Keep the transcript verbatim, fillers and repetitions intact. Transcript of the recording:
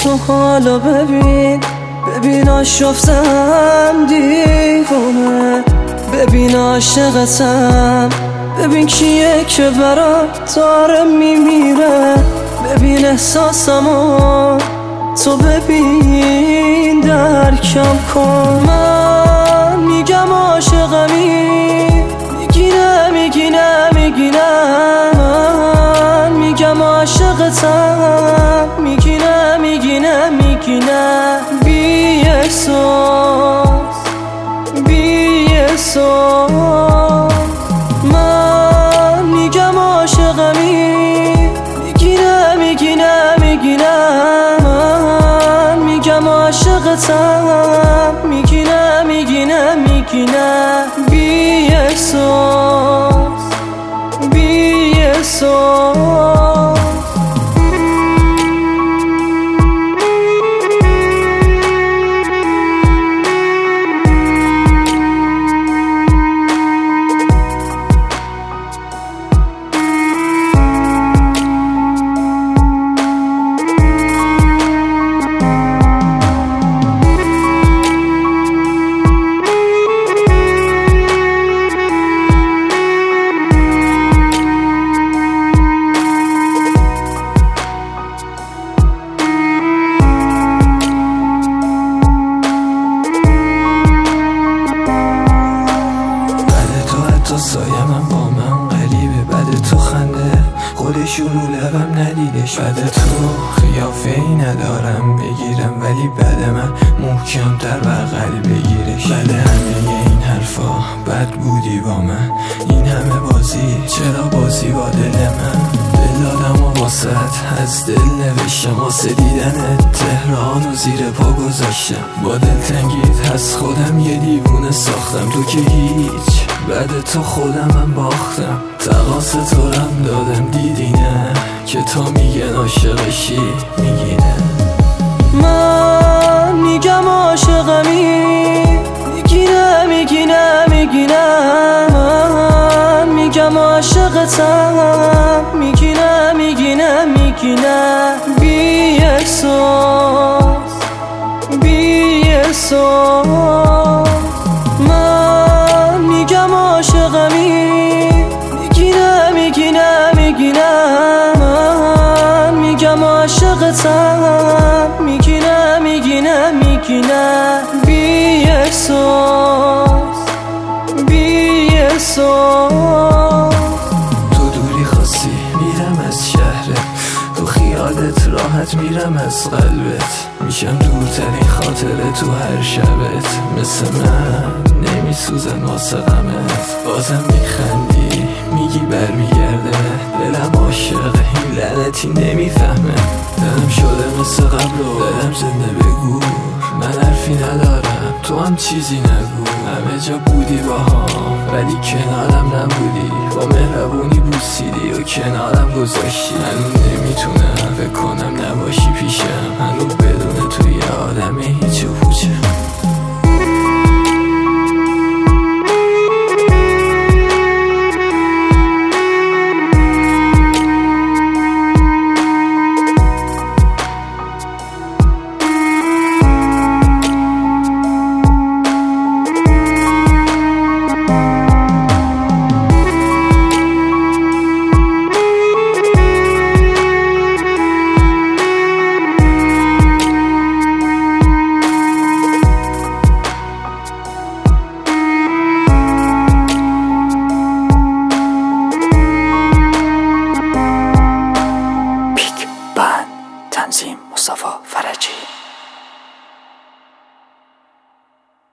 تو حالا ببین، ببین آشفتم دیوانه، ببین عاشقتم، ببین کیه که برات داره میمیره، ببین احساسمو تو ببین درکم کن. من میگم عاشقمی، میگی نه میگی نه میگی نه، من میگم عاشقتم، میگی نه میگی نه میگی نه. بی احساس بی احساس من میگم عاشقمی، میگی نه میگی نه میگی نه، من میگم عاشقتم، میگی نه میگی نه میگی نه. بی احساس بی احساس سایه من با من قریبه، بعد تو خنده خودش رو لبم ندیدش، بعد تو خیافه ای ندارم بگیرم، ولی بعد من محکم تر بغل بگیرش. بعد همه این حرفا بد بودی با من، این همه بازی چرا بازی با دل من؟ دل دادم و واسط از دل نوشتم، واسه دیدن تهران و زیر پا گذاشتم، با دل تنگید از خودم یه دیوونه ساختم. تو که هیچ، بعد تو خودم من باختم، تقاس تو رم دادم دیدی نه، که تا میگن عاشقشی میگی نه. من میگم عاشقمی، میگی نه میگی نه میگی نه، من میگم عاشقتم، میگی نه میگی نه میگی نه. بی احساس بی احساس من میگم عاشقمی، میگی نه میگی نه میگی نه، من میگم عاشقتم، میگی نه میگی نه میگی نه. بی احساس بی احساس تو دوری خاصی میرم از شهرت، تو خیالت راحت میرم از قلبت، میشم دورترین خاطره تو هر شبت، مثل من نمیسوزن واسه غمت، بازم میخندی میگی برمیگرده، دلم عاشقه این لعنتی نمیفهمه، دلم شده مثل قبل و دلم زنده بگو، من حرفی ندارم تو هم چیزی نگو، همه جا بودی با هم ولی کنارم نبودی، با مهربونی بوسیدی و کنارم گذاشتی، هنوز نمیتونم فکر کنم نباشی پیشم، هنوز بدون تو یه آدم هیچ و پوچم.